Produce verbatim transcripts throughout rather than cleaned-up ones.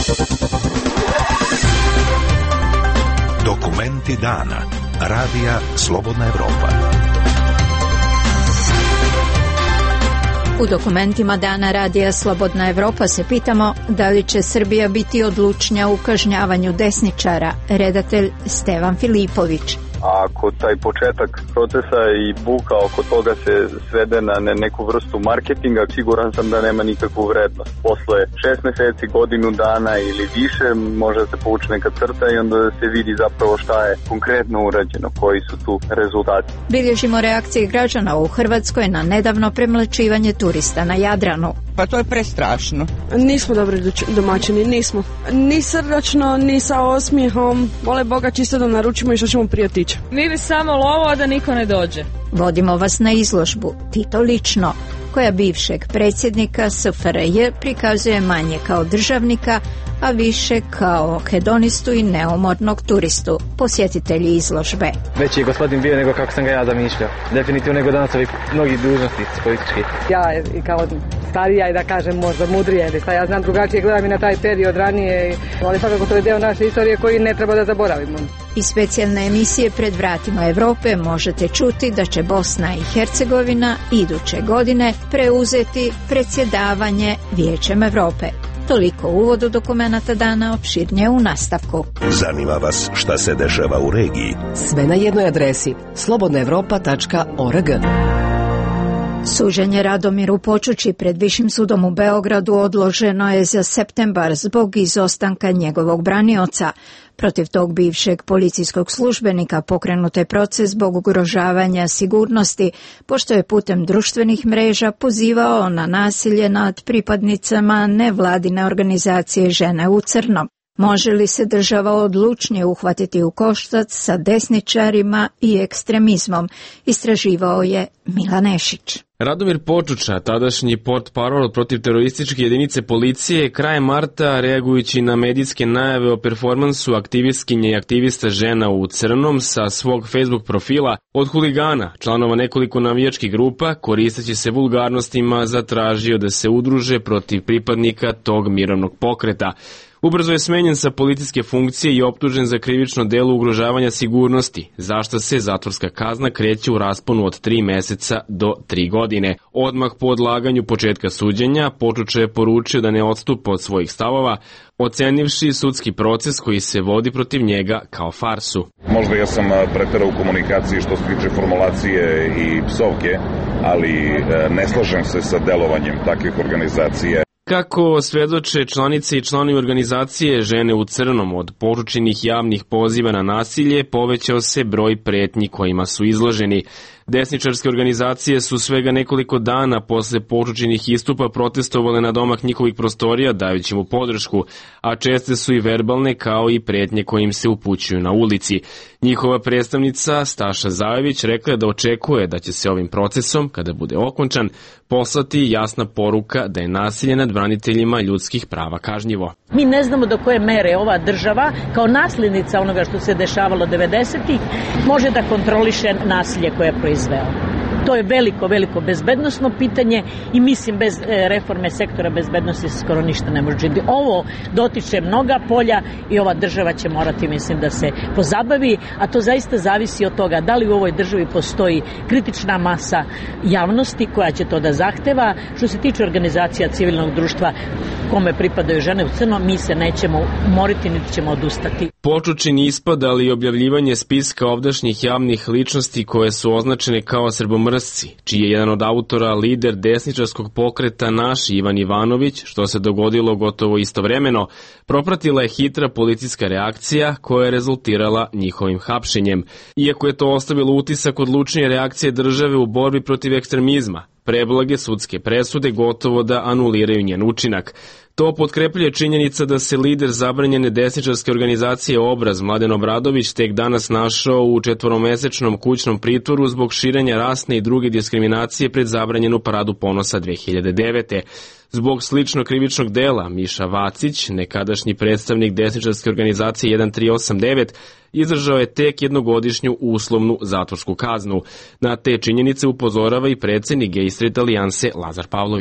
Dokumenti dana. Radija Slobodna Evropa. U dokumentima dana Radija Slobodna Evropa se pitamo da li će Srbija biti odlučnija u kažnjavanju desničara, redatelj Stevan Filipović. A ako taj početak procesa i buka oko toga se svede na neku vrstu marketinga, siguran sam da nema nikakvu vrednost. Posle šest meseci, godinu dana ili više može se povući neka crta i onda se vidi zapravo šta je konkretno urađeno, koji su tu rezultati. Bilježimo reakcije građana u Hrvatskoj na nedavno premlaćivanje turista na Jadranu. Pa to je prestrašno. Nismo dobri domaćini, nismo. Ni srdačno, ni sa osmijehom. Mole Boga čisto da naručimo i što ćemo prije tići. Mi bi samo lovo, a da niko ne dođe. Vodimo vas na izložbu Tito lično, koja bivšeg predsjednika S F R J prikazuje manje kao državnika, a više kao hedonistu i neumornog turistu. Posjetitelji izložbe. Veći je gospodin bio nego kako sam ga ja zamišljao. Definitivno nego danas ovi mnogi dužnosnici politički. Ja i kao starija i da kažem možda mudrije, ili ja znam drugačije, gledam i na taj period ranije, ali svakako to je deo naše istorije koji ne treba da zaboravimo. Iz specijalne emisije Pred vratima Evrope možete čuti da će Bosna i Hercegovina iduće godine preuzeti predsjedavanje Vijećem Evrope. Toliko u uvodu dokumenata dana, opširnije u nastavku. Zanima vas šta se dešava u regiji? Sve na jednoj adresi slobodna evropa tačka org. Suđenje Radomiru Počući pred Višim sudom u Beogradu odloženo je za septembar zbog izostanka njegovog branioca. Protiv tog bivšeg policijskog službenika pokrenut je proces zbog ugrožavanja sigurnosti, pošto je putem društvenih mreža pozivao na nasilje nad pripadnicama nevladine organizacije Žene u crnom. Može li se država odlučnije uhvatiti u koštac sa desničarima i ekstremizmom, istraživao je Milan Nešić. Radomir Počuča, tadašnji portparol protiv terorističke jedinice policije, krajem marta, reagujući na medijske najave o performansu aktivistkinje i aktivista Žena u crnom sa svog Facebook profila, od huligana, članova nekoliko navijačkih grupa, koristeći se vulgarnostima, zatražio da se udruže protiv pripadnika tog mirovnog pokreta. Ubrzo je smenjen sa policijske funkcije i optužen za krivično delo ugrožavanja sigurnosti, za što se zatvorska kazna kreće u rasponu od tri meseca do tri godine. Odmah po odlaganju početka suđenja, Počuča je poručio da ne odstupa od svojih stavova, ocenivši sudski proces koji se vodi protiv njega kao farsu. Možda ja sam preterao u komunikaciji što se tiče formulacije i psovke, ali ne slažem se sa delovanjem takvih organizacija. Kako svedoče članice i članovi organizacije Žene u crnom, od poručenih javnih poziva na nasilje povećao se broj pretnji kojima su izloženi. Desničarske organizacije su svega nekoliko dana posle poručenih istupa protestovale na domak njihovih prostorija dajući mu podršku, a česte su i verbalne kao i pretnje kojim se upućuju na ulici. Njihova predstavnica Staša Zajević rekla je da očekuje da će se ovim procesom, kada bude okončan, poslati jasna poruka da je nasilje nad braniteljima ljudskih prava kažnjivo. Mi ne znamo do koje mere ova država, kao nasljednica onoga što se dešavalo devedesetih, može da kontroliše nasilje koje je proizveo. To je veliko, veliko bezbednosno pitanje i mislim bez reforme sektora bezbednosti skoro ništa ne može činiti. Ovo dotiče mnoga polja i ova država će morati, mislim, da se pozabavi, a to zaista zavisi od toga da li u ovoj državi postoji kritična masa javnosti koja će to da zahteva. Što se tiče organizacija civilnog društva kome pripadaju Žene u crnom, mi se nećemo moriti niti ćemo odustati. Počučin ispad, ali i objavljivanje spiska ovdašnjih javnih ličnosti koje su označene kao srbomrsci, čiji je jedan od autora lider desničarskog pokreta Naš Ivan Ivanović, što se dogodilo gotovo istovremeno, propratila je hitra policijska reakcija koja je rezultirala njihovim hapšenjem. Iako je to ostavilo utisak odlučnije reakcije države u borbi protiv ekstremizma, preblage sudske presude gotovo da anuliraju njen učinak. To potkrepljuje činjenica da se lider zabranjene desničarske organizacije Obraz Mladen Obradović tek danas našao u četvoromesečnom kućnom pritvoru zbog širenja rasne i druge diskriminacije pred zabranjenu paradu ponosa dve hiljade devete. Zbog sličnog krivičnog dela, Miša Vacić, nekadašnji predstavnik desničarske organizacije jedan tri osam devet, izdržao je tek jednogodišnju uslovnu zatvorsku kaznu. Na te činjenice upozorava i predsjednik Gay Street alijanse Lazar Pavlović.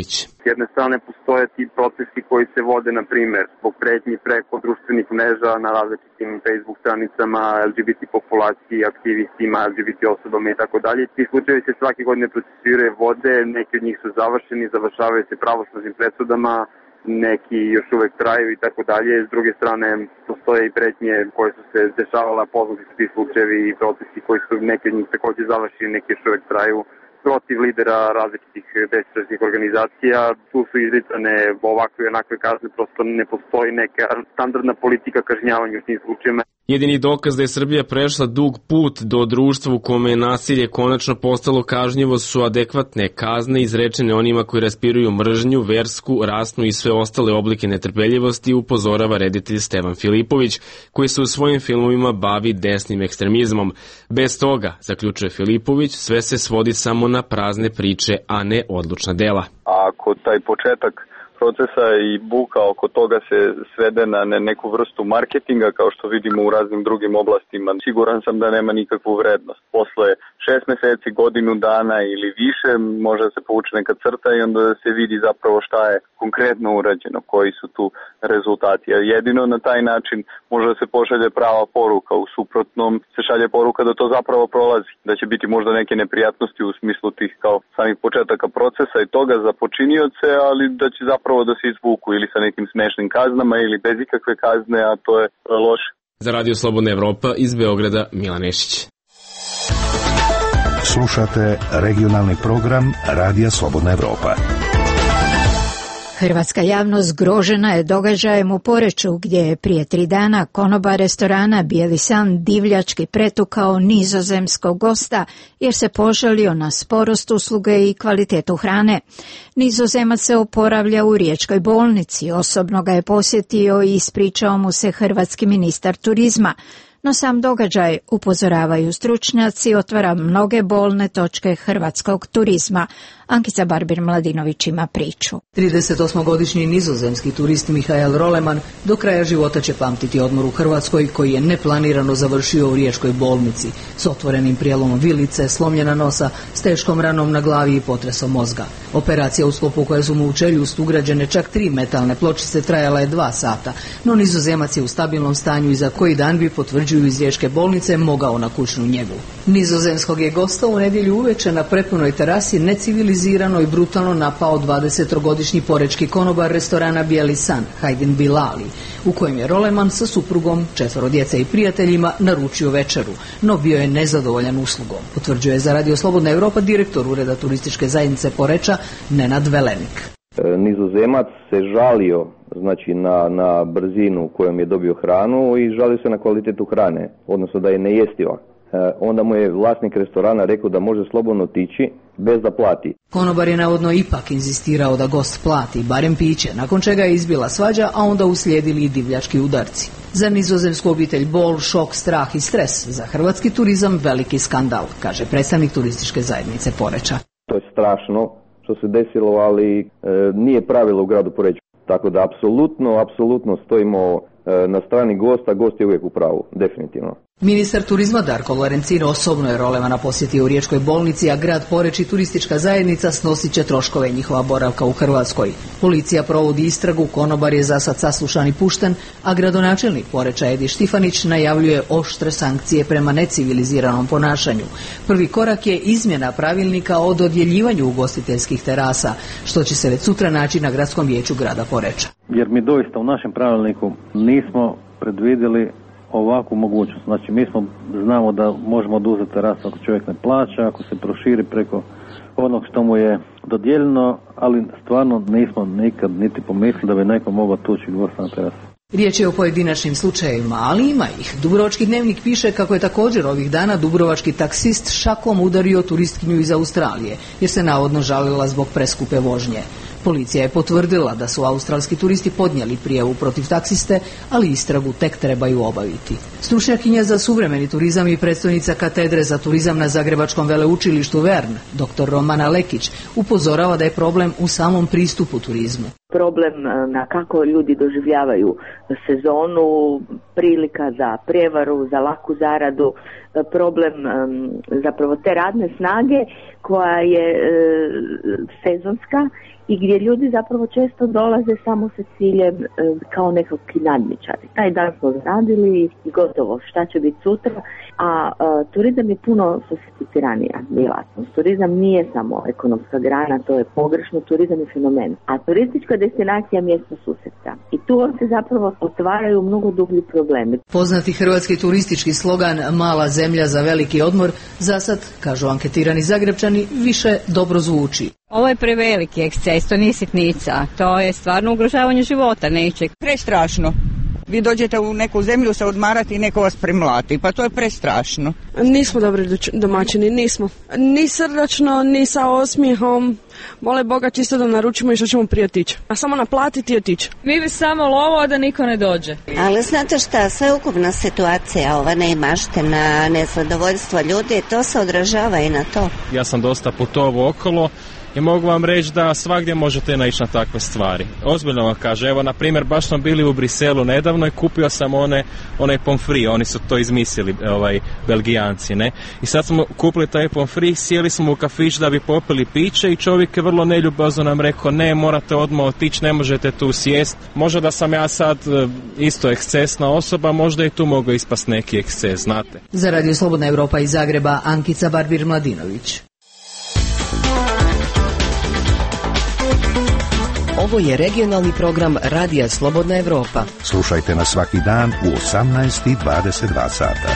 jedne strane postoje ti procesi koji se vode, na primjer, zbog pretnji preko društvenih mreža na različitim Facebook stranicama, L G B T populaciji, aktivistima, L G B T osobama i tako dalje. Ti slučajevi se svake godine procesuiraju, vode, neki od njih su završeni, završavaju se pravosnažnim presudama, neki još uvek traju i tako dalje. S druge strane, postoje i pretnje koje su se dešavala, poznati su ti slučajevi i procesi koji su neki od njih takođe završeni, neki još uvek traju, protiv lidera različitih desničarskih organizacija. Tu su izricane ovakve i onakve kazne, prosto ne postoji neka standardna politika kažnjavanja u tim slučajima. Jedini dokaz da je Srbija prešla dug put do društva u kome je nasilje konačno postalo kažnjivo su adekvatne kazne izrečene onima koji raspiruju mržnju, versku, rasnu i sve ostale oblike netrpeljivosti, upozorava reditelj Stevan Filipović, koji se u svojim filmovima bavi desnim ekstremizmom. Bez toga, zaključuje Filipović, sve se svodi samo na prazne priče, a ne odlučna dela. Ako taj početak procesa i buka oko toga se svede na neku vrstu marketinga, kao što vidimo u raznim drugim oblastima, siguran sam da nema nikakvu vrednost. Posle šest meseci, godinu dana ili više može da se povuče neka crta i onda da se vidi zapravo šta je konkretno urađeno, koji su tu rezultati. A jedino na taj način može da se pošalje prava poruka, u suprotnom se šalje poruka da to zapravo prolazi, da će biti možda neke neprijatnosti u smislu tih kao samih početaka procesa i toga za počinioce, ali da će zapravo da se izvuku ili sa nekim smešnim kaznama ili bez ikakve kazne, a to je loše. Za Radio Slobodna Evropa iz Beograda, Milan Nešić. Slušate regionalni program Radija Slobodna Evropa. Hrvatska javnost zgrožena je događajem u Poreču, gdje je prije tri dana konobar restorana Bijeli san divljački pretukao nizozemskog gosta jer se požalio na sporost usluge i kvalitetu hrane. Nizozemac se oporavlja u riječkoj bolnici, osobno ga je posjetio i ispričao mu se hrvatski ministar turizma. No sam događaj, upozoravaju stručnjaci, otvara mnoge bolne točke hrvatskog turizma. Ankica Barbir-Mladinović ima priču. tridesetosmogodišnji nizozemski turist Mihael Roleman do kraja života će pamtiti odmor u Hrvatskoj koji je neplanirano završio u riječkoj bolnici s otvorenim prijelomom vilice, slomljena nosa, s teškom ranom na glavi i potresom mozga. Operacija u sklopu koje su mu u čeljust ugrađene čak tri metalne pločice trajala je dva sata, no nizozemac je u stabilnom stanju i za koji dan bi, potvrđuju iz riječke bolnice, mogao na kućnu njegu. Nizozemskog je gosta u nedjelju uveče na prepunoj terasi necivilizirano i brutalno napao dvadesetogodišnji porečki konobar restorana Bijeli san, Hajdin Bilali, u kojem je Roleman sa suprugom, četvoro djece i prijateljima naručio večeru, no bio je nezadovoljan uslugom, potvrđuje za Radio Slobodna Evropa direktor Ureda turističke zajednice Poreča Nenad Velenik. Nizozemac se žalio znači na, na brzinu kojom je dobio hranu i žalio se na kvalitetu hrane, odnosno da je nejestiva. E, onda mu je vlasnik restorana rekao da može slobodno otići bez da plati. Konobar je navodno ipak inzistirao da gost plati, barem piće, nakon čega je izbila svađa, a onda uslijedili i divljački udarci. Za nizozemsku obitelj bol, šok, strah i stres, za hrvatski turizam veliki skandal, kaže predstavnik turističke zajednice Poreča. To je strašno što se desilo, ali e, nije pravilo u gradu Poreču. Tako da apsolutno, apsolutno stojimo e, na strani gosta, gost je uvijek u pravu, definitivno. Ministar turizma Darko Lorencino osobno je Rolemana posjetio u riječkoj bolnici, a grad Poreč i turistička zajednica snosit će troškove njihova boravka u Hrvatskoj. Policija provodi istragu, konobar je za sad saslušan i pušten, a gradonačelnik Poreča Edi Štifanić najavljuje oštre sankcije prema neciviliziranom ponašanju. Prvi korak je izmjena pravilnika o dodjeljivanju ugostiteljskih terasa, što će se već sutra naći na gradskom vijeću grada Poreča. Jer mi doista u našem pravilniku nismo predvidjeli ovakvu mogućnost. Znači mi smo, znamo da možemo oduzeti terasu ako čovjek ne plaća, ako se proširi preko onog što mu je dodijeljeno, ali stvarno nismo nikad niti pomislili da bi neko mogao tući gosta na terasu. Riječ je o pojedinačnim slučajevima, ali ima ih. Dubrovački dnevnik piše kako je također ovih dana dubrovački taksist šakom udario turistkinju iz Australije, jer se navodno žalila zbog preskupe vožnje. Policija je potvrdila da su australski turisti podnijeli prijavu protiv taksiste, ali istragu tek trebaju obaviti. Stručnjakinja za suvremeni turizam i predstojnica katedre za turizam na Zagrebačkom veleučilištu Vern, doktor Romana Lekić, upozorava da je problem u samom pristupu turizmu. Problem na kako ljudi doživljavaju sezonu, prilika za prijevaru, za laku zaradu, problem zapravo te radne snage koja je sezonska i gdje ljudi zapravo često dolaze samo sa ciljem e, kao nekakvi nadničari. Taj dan smo zaradili i gotovo, šta će biti sutra, a e, turizam je puno sofisticiranija djelatnost. Turizam nije samo ekonomska grana, to je pogrešno, turizam je fenomen. A turistička destinacija je mjesto susreta. I tu se zapravo otvaraju mnogo dublji problemi. Poznati hrvatski turistički slogan "Mala zemlja za veliki odmor" za sad, kažu anketirani Zagrebčani, više dobro zvuči. Ovo je preveliki eksces, to nije sitnica, to je stvarno ugrožavanje života nečeg. Prestrašno. Vi dođete u neku zemlju se odmarati i neko vas premlati, pa to je prestrašno. Nismo dobri domaćini, nismo. Ni srdačno, ni sa osmijehom. Mole Boga čisto da naručimo i što ćemo prije otići. A samo naplatiti i otići. Mi bi samo lovo da niko ne dođe. Ali znate šta, sveukupna situacija, ova neimaština, nezadovoljstvo ljudi, to se odražava i na to. Ja sam dosta putovao okolo i mogu vam reći da svagdje možete naići na takve stvari. Ozbiljno vam kaže, evo na primjer baš smo bili u Briselu nedavno i kupio sam one, onaj pomfri, oni su to izmislili, ovaj, Belgijanci, ne? I sad smo kupili taj pomfri, sjeli smo u kafić da bi popili piće i čovjek je vrlo neljubazno nam rekao, ne, morate odmah otići, ne možete tu sjest. Možda da sam ja sad isto ekscesna osoba, možda i tu mogu ispast neki eksces, znate. Za Radio Slobodna Europa iz Zagreba, Ankica Barbir-Mladinović. Ovo je regionalni program Radija Slobodna Evropa. Slušajte nas svaki dan u osamnaest i dvadeset dva sata.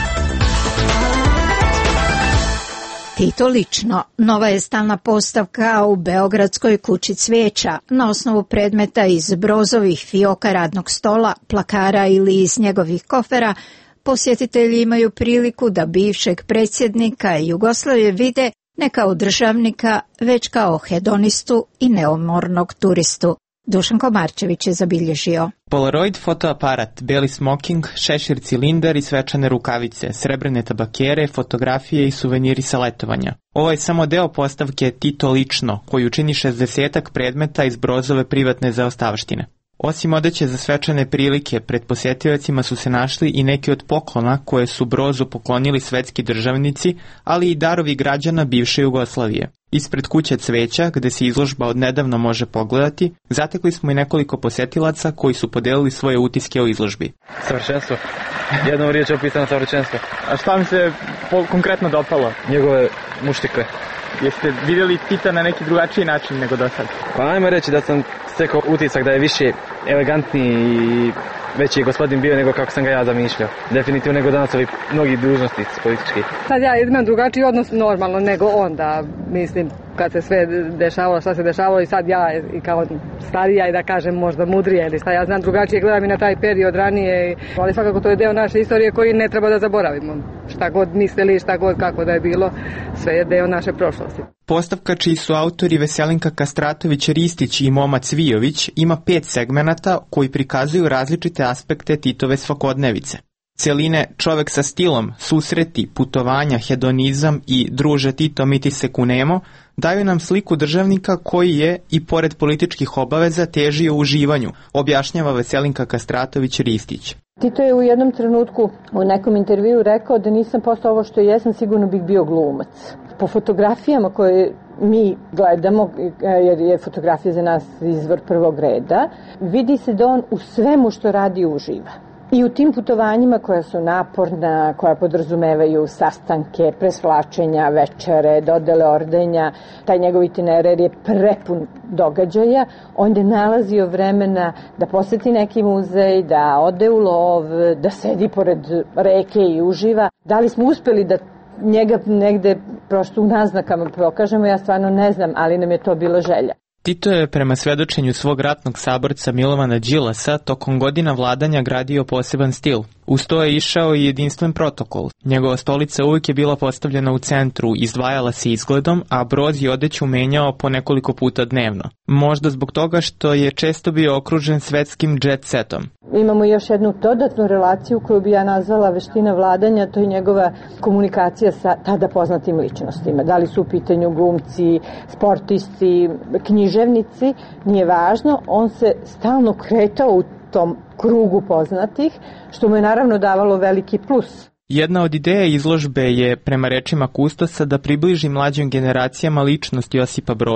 Tito lično, nova je stalna postavka u Beogradskoj kući cvijeća na osnovu predmeta iz Brozovih fioka radnog stola, plakara ili iz njegovih kofera. Posjetitelji imaju priliku da bivšeg predsjednika Jugoslavije vide ne kao državnika, već kao hedonistu i neumornog turistu. Dušan Komarčević je zabilježio. Polaroid fotoaparat, beli smoking, šešir cilindar i svečane rukavice, srebrne tabakere, fotografije i suveniri sa letovanja. Ovo je samo deo postavke Tito lično, koju čini šezdesetak predmeta iz Brozove privatne zaostavštine. Osim odeće za svečane prilike, pred posjetiocima su se našli i neki od poklona koje su Brozu poklonili svetski državnici, ali i darovi građana bivše Jugoslavije. Ispred kuće cveća, gde se izložba odnedavno može pogledati, zatekli smo i nekoliko posjetilaca koji su podelili svoje utiske o izložbi. Savršenstvo. Jednom riječ je opisano savršenstvo. A šta mi se po- konkretno dopalo? Njegove muštike. Jeste vidjeli Tita na neki drugačiji način nego do sad? Pa ajmo reći da sam stekao utisak da je više elegantniji i veći je gospodin bio nego kako sam ga ja zamišljao. Definitivno nego danas ovi mnogi dužnosti politički. Sad ja imam drugačiji odnos normalno nego onda, mislim, kad se sve dešavalo, šta se dešavalo i sad ja i kao starija i da kažem možda mudrija ili šta ja znam drugačije gledam i na taj period ranije, ali svakako to je deo naše istorije koji ne treba da zaboravimo. Šta god mislili, šta god kako da je bilo, sve je deo naše prošlosti. Postavka čiji su autori Veselinka Kastratović-Ristić i Moma Cvijović ima pet segmenata koji prikazuju različite aspekte Titove svakodnevice. Celine Čovek sa stilom, susreti, putovanja, hedonizam i Druže Tito mi ti se kunemo daju nam sliku državnika koji je, i pored političkih obaveza, težio uživanju, objašnjava Veselinka Kastratović-Ristić. Tito je u jednom trenutku u nekom intervju rekao da nisam postao ovo što jesam, sigurno bih bio glumac. Po fotografijama koje mi gledamo, jer je fotografija za nas izvor prvog reda, vidi se da on u svemu što radi uživa. I u tim putovanjima koja su naporna, koja podrazumevaju sastanke, presvlačenja, večere, dodele ordenja, taj njegov itinerar je prepun događaja, on je nalazio vremena da posjeti neki muzej, da ode u lov, da sedi pored reke i uživa. Da li smo uspjeli da njega negde prosto u naznakama pokažemo, ja stvarno ne znam, ali nam je to bilo želja. Tito je prema svedočenju svog ratnog saborca Milovana Đilasa tokom godina vladanja gradio poseban stil. Uz to je išao i jedinstven protokol. Njegova stolica uvijek je bila postavljena u centru, izdvajala se izgledom, a Broz je odeću menjao po nekoliko puta dnevno. Možda zbog toga što je često bio okružen svetskim jet setom. Imamo još jednu dodatnu relaciju koju bi ja nazvala veština vladanja, to je njegova komunikacija sa tada poznatim ličnostima. Da li su u pitanju glumci, sportisti, književnici, nije važno, on se stalno kretao u tom krugu poznatih, što mu je naravno davalo veliki plus. Jedna od ideja izložbe je, prema rečima kustosa, da približi mlađim generacijama ličnost Josipa Broza,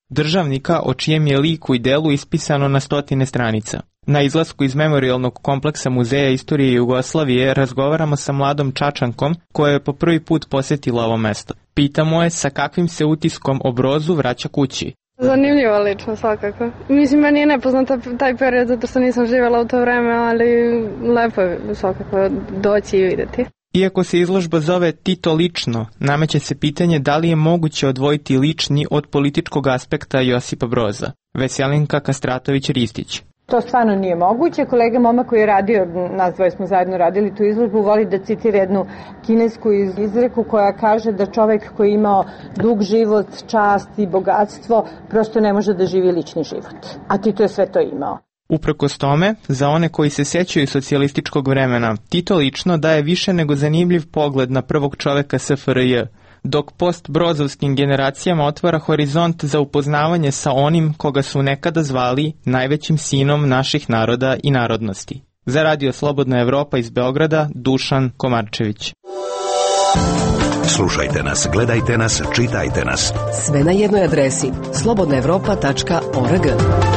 državnika o čijem je liku i delu ispisano na stotine stranica. Na izlasku iz memorijalnog kompleksa Muzeja istorije Jugoslavije razgovaramo sa mladom Čačankom koja je po prvi put posjetila ovo mesto. Pitamo je sa kakvim se utiskom o Brozu vraća kući. Zanimljivo lično svakako. Mislim, meni je nepoznata taj period zato što nisam živjela u to vreme, ali lepo je svakako doći i vidjeti. Iako se izložba zove Tito lično, nameće se pitanje da li je moguće odvojiti lični od političkog aspekta Josipa Broza. Veselinka Kastratović-Ristić. To stvarno nije moguće. Kolega Moma koji je radio, nas dvoje smo zajedno radili tu izložbu, voli da citira jednu kinesku izreku koja kaže da čovjek koji je imao dug život, čast i bogatstvo prosto ne može da živi lični život. A Tito je sve to imao. Uprkos tome, za one koji se sjećaju socijalističkog vremena, Tito lično daje više nego zanimljiv pogled na prvog čoveka S F R J, dok post-brozovskim generacijama otvara horizont za upoznavanje sa onim koga su nekada zvali najvećim sinom naših naroda i narodnosti. Za Radio Slobodna Evropa iz Beograda, Dušan Komarčević. Slušajte nas, gledajte nas, čitajte nas. Sve na jednoj adresi slobodna evropa tačka org.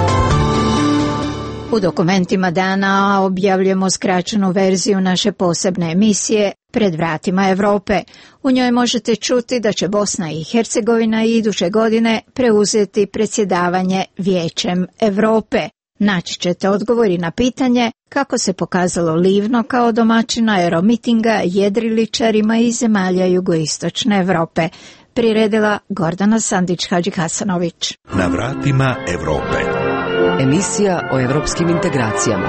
U dokumentima dana objavljujemo skraćenu verziju naše posebne emisije Pred vratima Evrope. U njoj možete čuti da će Bosna i Hercegovina i iduće godine preuzeti predsjedavanje Vijećem Evrope. Naći ćete odgovori na pitanje kako se pokazalo Livno kao domaćin aeromitinga jedriličarima iz zemalja jugoistočne Evrope. Priredila Gordana Sandić-Hadži-Hasanović. Na vratima Evrope. Emisija o evropskim integracijama.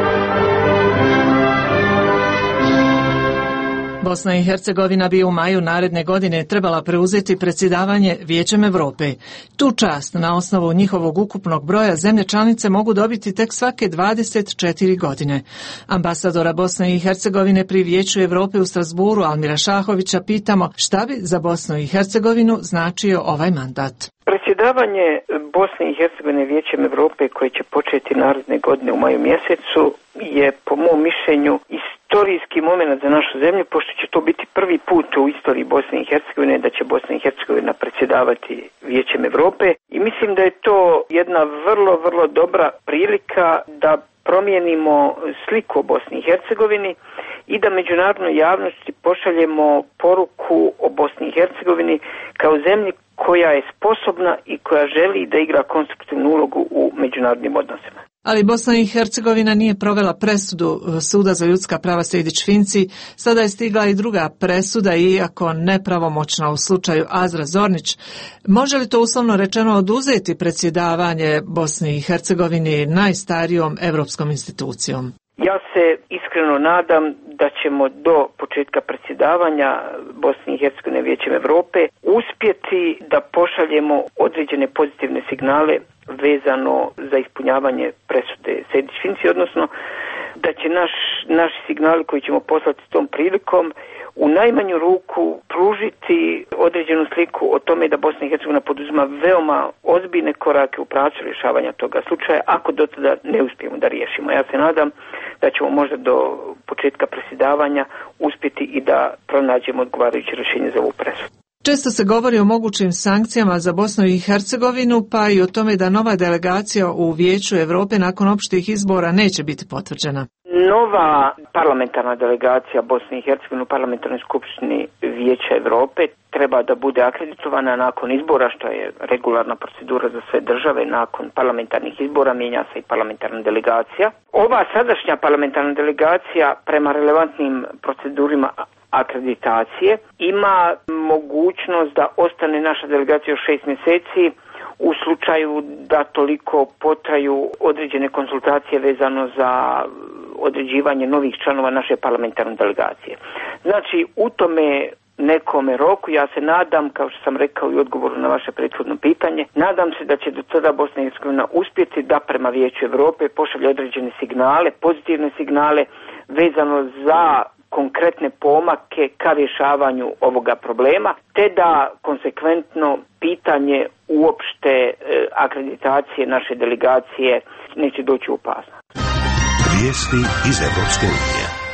Bosna i Hercegovina bi u maju naredne godine trebala preuzeti predsjedavanje Vijećem Evrope. Tu čast na osnovu njihovog ukupnog broja zemlje članice mogu dobiti tek svake dvadeset četiri godine. Ambasadora Bosne i Hercegovine pri Vijeću Evrope u Strasburu Almira Šahovića pitamo šta bi za Bosnu i Hercegovinu značio ovaj mandat. Predsjedavanje Bosne i Hercegovine Vijećem Evrope koje će početi naredne godine u maju mjesecu je po mom mišljenju istorijski moment za našu zemlju, pošto će to biti prvi put u istoriji Bosne i Hercegovine da će Bosna i Hercegovina predsjedavati Vijećem Evrope i mislim da je to jedna vrlo, vrlo dobra prilika da promijenimo sliku o Bosni i Hercegovini i da međunarodnoj javnosti pošaljemo poruku o Bosni i Hercegovini kao zemlji koja je sposobna i koja želi da igra konstruktivnu ulogu u međunarodnim odnosima. Ali Bosna i Hercegovina nije provela presudu Suda za ljudska prava Sejdić-Finci, sada je stigla i druga presuda, iako nepravomoćna u slučaju Azra Zornić. Može li to uslovno rečeno oduzeti predsjedavanje Bosni i Hercegovini najstarijom evropskom institucijom? Ja se iskreno nadam da ćemo do početka predsjedavanja Bosne i Hercegovine Vijećem Evrope uspjeti da pošaljemo određene pozitivne signale vezano za ispunjavanje presude Sejdić-Finci, odnosno da će naš, naši signali koji ćemo poslati s tom prilikom u najmanju ruku pružiti određenu sliku o tome da Bosna i Hercegovina poduzima veoma ozbiljne korake u pravcu rješavanja toga slučaja, ako do tada ne uspijemo da riješimo. Ja se nadam da ćemo možda do početka predsjedavanja uspjeti i da pronađemo odgovarajuće rješenje za ovu presudu. Često se govori o mogućim sankcijama za Bosnu i Hercegovinu, pa i o tome da nova delegacija u Vijeću Evrope nakon opštih izbora neće biti potvrđena. Nova parlamentarna delegacija Bosne i Hercegovine u parlamentarnoj skupštini Vijeća Evrope treba da bude akreditovana nakon izbora, što je regularna procedura za sve države. Nakon parlamentarnih izbora mijenja se i parlamentarna delegacija. Ova sadašnja parlamentarna delegacija prema relevantnim procedurima akreditacije ima mogućnost da ostane naša delegacija još šest mjeseci u slučaju da toliko potraju određene konsultacije vezano za određivanje novih članova naše parlamentarne delegacije. Znači, u tome nekome roku, ja se nadam, kao što sam rekao i odgovoru na vaše prethodno pitanje, nadam se da će do tada Bosna i Hercegovina uspjeti da prema Vijeću Evrope pošalje određene signale, pozitivne signale vezano za konkretne pomake ka rješavanju ovoga problema, te da konsekventno pitanje uopšte e, akreditacije naše delegacije neće doći u opasnost. Vijesti iz Evropske unije.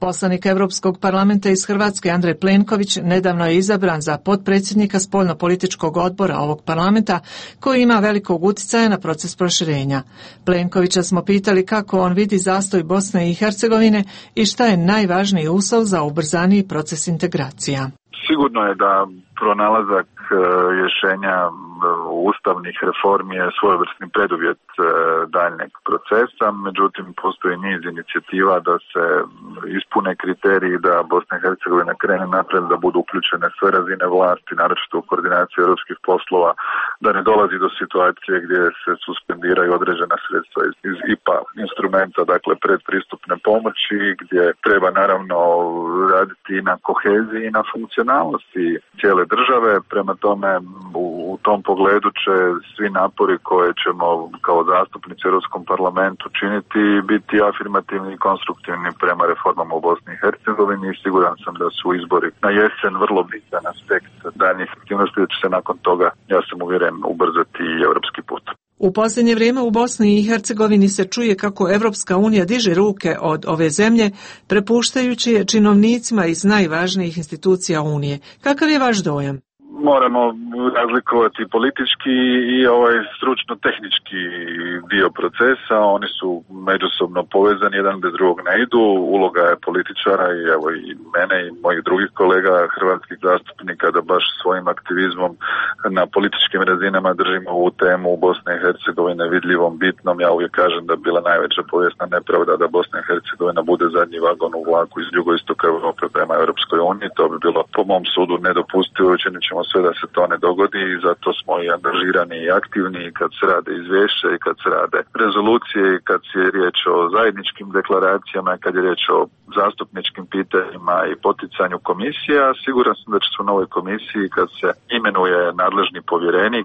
Poslanik Europskog parlamenta iz Hrvatske Andrej Plenković nedavno je izabran za potpredsjednika spoljnopolitičkog odbora ovog parlamenta koji ima velikog utjecaja na proces proširenja. Plenkovića smo pitali kako on vidi zastoj Bosne i Hercegovine i šta je najvažniji uslov za ubrzaniji proces integracija. Sigurno je da pronalazak rješenja ustavnih reformi je svojevrsni preduvjet daljnjeg procesa, međutim postoji niz inicijativa da se ispune kriteriji da Bosna i Hercegovina krene naprijed, da budu uključene sve razine vlasti, naročito u koordinaciji europskih poslova, da ne dolazi do situacije gdje se suspendiraju određena sredstva iz, iz I P A instrumenta, dakle predpristupne pomoći, gdje treba naravno raditi na koheziji i na funkcionalnosti cijele države. Prema tome u, u tom pogledu će svi napori koje ćemo kao zastupnici u Europskom parlamentu činiti biti afirmativni i konstruktivni prema reformama u Bosni i Hercegovini i siguran sam da su izbori na jesen vrlo bitan aspekt daljnjih aktivnosti, da će se nakon toga, ja sam uvjeren, ubrzati i europski put. U posljednje vrijeme u Bosni i Hercegovini se čuje kako Evropska unija diže ruke od ove zemlje, prepuštajući je činovnicima iz najvažnijih institucija Unije. Kakav je vaš dojam? Moramo razlikovati politički i ovaj stručno-tehnički dio procesa. Oni su međusobno povezani, jedan bez drugog ne idu. Uloga je političara i evo i mene i mojih drugih kolega hrvatskih zastupnika da baš svojim aktivizmom na političkim razinama držimo ovu temu u Bosne i Hercegovine vidljivom, bitnom. Ja uvijek kažem da je bila najveća povijesna nepravda da Bosna i Hercegovina bude zadnji vagon u vlaku iz jugoistoka Europe prema Europskoj uniji. To bi bilo po mom sudu nedopustivo, učinit ćemo sve da se to ne dogodi i zato smo i angažirani i aktivni kad se rade izvješće i kad se rade rezolucije i kad je riječ o zajedničkim deklaracijama i kad je riječ o zastupničkim pitanjima i poticanju komisija. Siguran sam da će se u novoj komisiji kad se imenuje nadležni povjerenik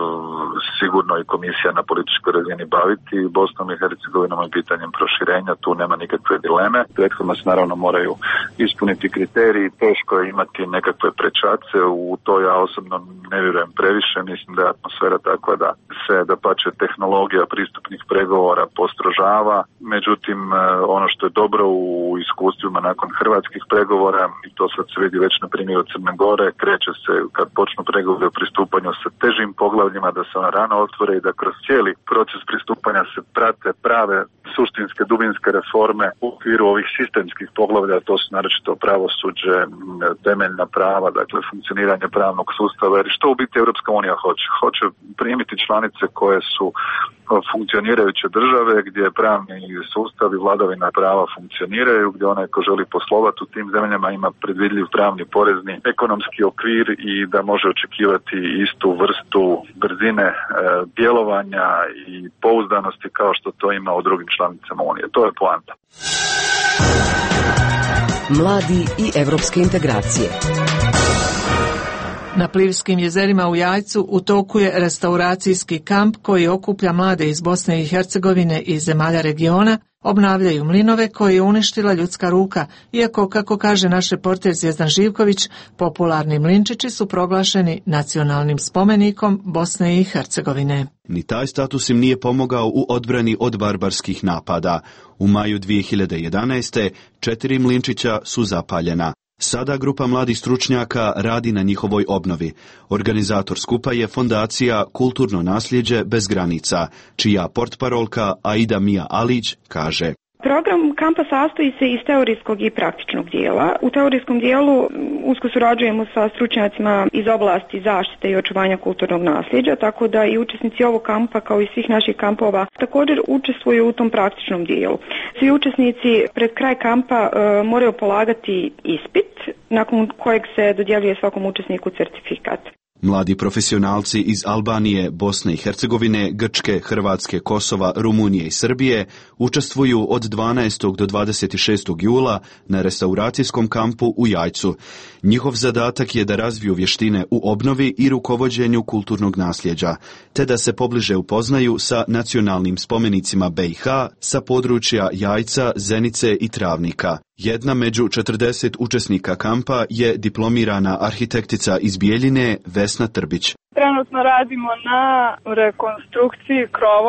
sigurno i komisija na političkoj razini baviti Bosnom i Hercegovinom i pitanjem proširenja. Tu nema nikakve dileme. Prethodno se naravno moraju ispuniti kriteriji. Teško je imati nekakve prečace u to. Ja osobno ne vjerujem previše, mislim da je atmosfera takva da se da pače tehnologija pristupnih pregovora postrožava, međutim ono što je dobro u iskustvima nakon hrvatskih pregovora, i to sad se vidi već na primjeru Crne Gore, kreće se kad počnu pregovori o pristupanju sa težim poglavljima, da se ona rano otvore i da kroz cijeli proces pristupanja se prate prave suštinske, dubinske reforme u okviru ovih sistemskih poglavlja, to su naročito pravosuđe, temeljna prava, dakle funkcioniranje pravnog sustava, jer što u biti Europska unija hoće? Hoće primiti članice koje su funkcionirajuće države, gdje pravni sustav i vladavina prava funkcioniraju, gdje onaj ko želi poslovati u tim zemljama ima predvidljiv pravni, porezni, ekonomski okvir i da može očekivati istu vrstu brzine e, djelovanja i pouzdanosti kao što to ima u drugim članicama Unije. To je poanta. Mladi i evropske integracije. Na Plivskim jezerima u Jajcu u toku je restauracijski kamp koji okuplja mlade iz Bosne i Hercegovine i zemalja regiona, obnavljaju mlinove koje je uništila ljudska ruka, iako, kako kaže naš reporter Zvijezdan Živković, popularni mlinčići su proglašeni nacionalnim spomenikom Bosne i Hercegovine. Ni taj status im nije pomogao u odbrani od barbarskih napada. U maju dvije hiljade jedanaeste četiri mlinčića su zapaljena. Sada grupa mladih stručnjaka radi na njihovoj obnovi. Organizator skupa je fondacija Kulturno nasljeđe bez granica, čija portparolka Aida Mija Alić kaže: Program kampa sastoji se iz teorijskog i praktičnog dijela. U teorijskom dijelu usko surađujemo sa stručnjacima iz oblasti zaštite i očuvanja kulturnog nasljeđa, tako da i učesnici ovog kampa, kao i svih naših kampova, također učestvuju u tom praktičnom dijelu. Svi učesnici pred kraj kampa e, moraju polagati ispit, nakon kojeg se dodjeljuje svakom učesniku certifikat. Mladi profesionalci iz Albanije, Bosne i Hercegovine, Grčke, Hrvatske, Kosova, Rumunije i Srbije učestvuju od dvanaestog do dvadeset šestog jula na restauracijskom kampu u Jajcu. Njihov zadatak je da razviju vještine u obnovi i rukovođenju kulturnog nasljeđa, te da se pobliže upoznaju sa nacionalnim spomenicima B i H sa područja Jajca, Zenice i Travnika. Jedna među četrdeset učesnika kampa je diplomirana arhitektica iz Bijeljine Vesna Trbić. Trenutno radimo na rekonstrukciji krovova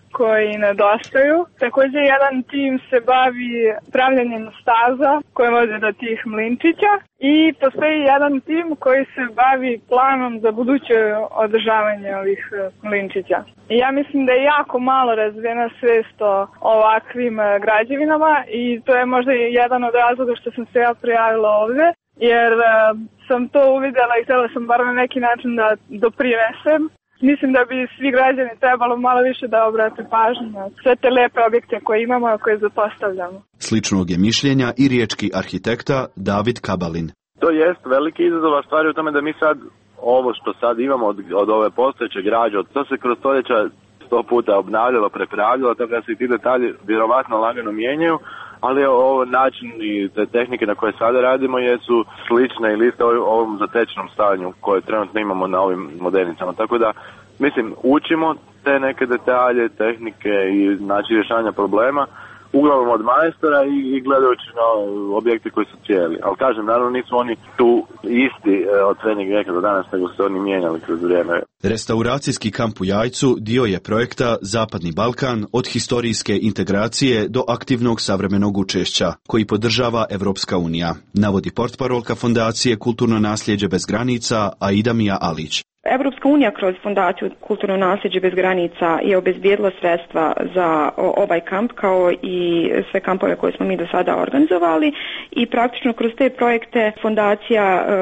koji nedostaju. Također jedan tim se bavi pravljanjem staza koje vode do tih mlinčića i postoji jedan tim koji se bavi planom za buduće održavanje ovih mlinčića. I ja mislim da je jako malo razvijena svest o ovakvim građevinama i to je možda jedan od razloga što sam se ja prijavila ovdje, jer sam to uvidjela i htjela sam bar na neki način da doprinesem. Mislim da bi svi građani trebalo malo više da obrate pažnju na sve te lepe objekte koje imamo, a koje zapostavljamo. Sličnog je mišljenja i riječki arhitekta David Kabalin. To jest veliki izazov, a stvar je u tome da mi sad ovo što sad imamo od, od ove postojeće građe, to se kroz stoljeća sto puta obnavljalo, prepravljalo, tako da se i ti detalji vjerovatno lagano mijenjaju, ali ovo način i te tehnike na koje sada radimo jesu slične ili iste ovom zatečenom stanju koje trenutno imamo na ovim modernicama. Tako da, mislim, učimo te neke detalje, tehnike i način rješavanja problema, uglavnom od majstora i, i gledajući na objekte koji su cijeli. Ali kažem, naravno nisu oni tu isti od srednjeg vijeka do danas, nego su oni mijenjali kroz vrijeme. Restauracijski kamp u Jajcu dio je projekta Zapadni Balkan od historijske integracije do aktivnog savremenog učešća, koji podržava Evropska unija, navodi portparolka Fondacije Kulturno nasljeđe bez granica Aida Mija Alić. Evropska unija kroz Fondaciju Kulturno nasljeđe bez granica je obezbijedila sredstva za ovaj kamp kao i sve kampove koje smo mi do sada organizovali i praktično kroz te projekte Fondacija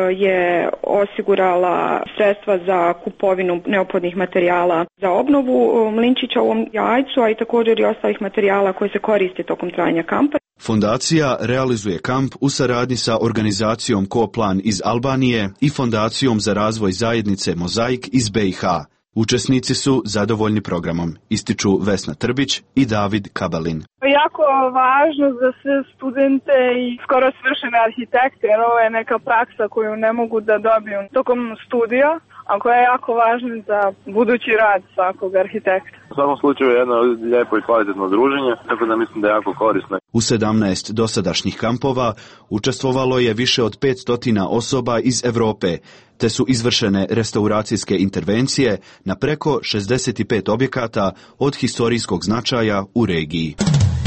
je osigurala sredstva za kupovinu neophodnih materijala za obnovu mlinčića u ovom Jajcu, a i također i ostalih materijala koji se koriste tokom trajanja kampa. Fondacija realizuje kamp u saradnji sa organizacijom Koplan iz Albanije i Fondacijom za razvoj zajednice Mozaik iz B i H. Učesnici su zadovoljni programom, ističu Vesna Trbić i David Kabalin. Jako važno za sve studente i skoro svršene arhitekte, jer ovo je neka praksa koju ne mogu da dobiju tokom studija, a koja je jako važna za budući rad svakog arhitekta. U svakom slučaju je jedno lijepo i kvalitetno druženje, tako da mislim da je jako korisno. U sedamnaest dosadašnjih kampova učestvovalo je više od petsto osoba iz Europe, te su izvršene restauracijske intervencije na preko šezdeset pet objekata od historijskog značaja u regiji.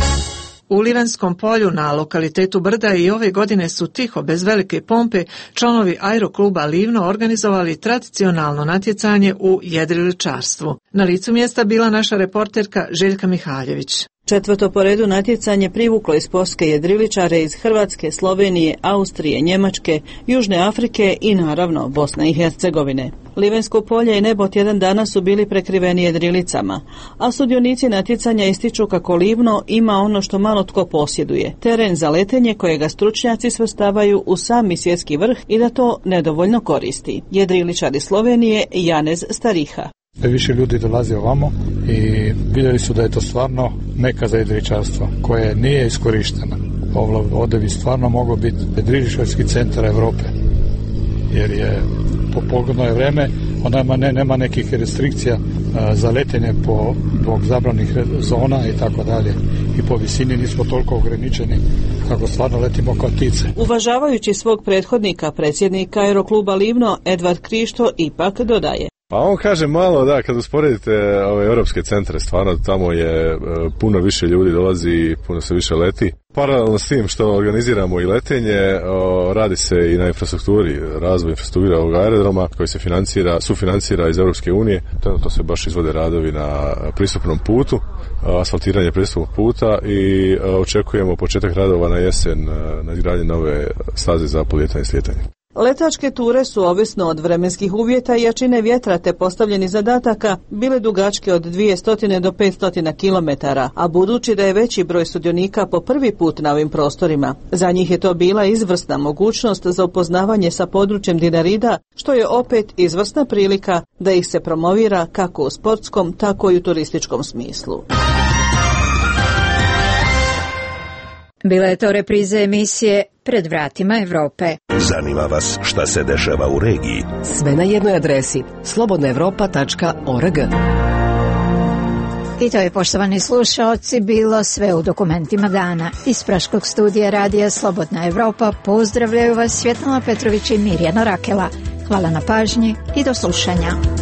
U Livenskom polju na lokalitetu Brda i ove godine su tiho, bez velike pompe, članovi aerokluba Livno organizovali tradicionalno natjecanje u jedriličarstvu. Na licu mjesta bila naša reporterka Željka Mihaljević. Četvrto po redu natjecanje privuklo iz sportske jedriličare iz Hrvatske, Slovenije, Austrije, Njemačke, Južne Afrike i naravno Bosne i Hercegovine. Livensko polje i nebo tjedan dana su bili prekriveni jedrilicama, a sudionici natjecanja ističu kako Livno ima ono što malo tko posjeduje, teren za letenje kojega stručnjaci svrstavaju u sami svjetski vrh i da to nedovoljno koristi. Jedriličar iz Slovenije Janez Stariha. Više ljudi dolazi ovamo i vidjeli su da je to stvarno meka za jedriličarstvo koje nije iskorištena. Ovdje bi stvarno moglo biti jedriličarski centar Europe, jer je po pogodno je vreme, onda ne, nema nekih restrikcija a, za letenje po zbog zabranih zona i tako dalje. I po visini nismo toliko ograničeni kako stvarno letimo kao ptice. Uvažavajući svog prethodnika, predsjednika aerokluba Livno, Edvard Krišto ipak dodaje. Pa on kaže malo, da, kad usporedite ove europske centre, stvarno tamo je e, puno više ljudi dolazi i puno se više leti. Paralelno s tim što organiziramo i letenje, o, radi se i na infrastrukturi, razvoj infrastrukture ovog aerodroma koji se financira, sufinancira iz Europske unije. Trenutno se baš izvode radovi na pristupnom putu, asfaltiranje pristupnog puta i e, očekujemo početak radova na jesen e, na izgradnji nove staze za polijetanje i slijetanje. Letačke ture su, ovisno od vremenskih uvjeta i jačine vjetra te postavljeni zadataka, bile dugačke od dvjesto do petsto kilometara, a budući da je veći broj sudionika po prvi put na ovim prostorima, za njih je to bila izvrsna mogućnost za upoznavanje sa područjem Dinarida, što je opet izvrsna prilika da ih se promovira kako u sportskom, tako i u turističkom smislu. Bila je to repriza emisije Pred vratima Evrope. Zanima vas šta se dešava u regiji? Sve na jednoj adresi slobodna evropa tačka org. I to je, poštovani slušaoci, bilo sve u dokumentima dana. Iz Praškog studija radija Slobodna Evropa pozdravljaju vas Svjetlana Petrović i Mirjana Rakela. Hvala na pažnji i do slušanja.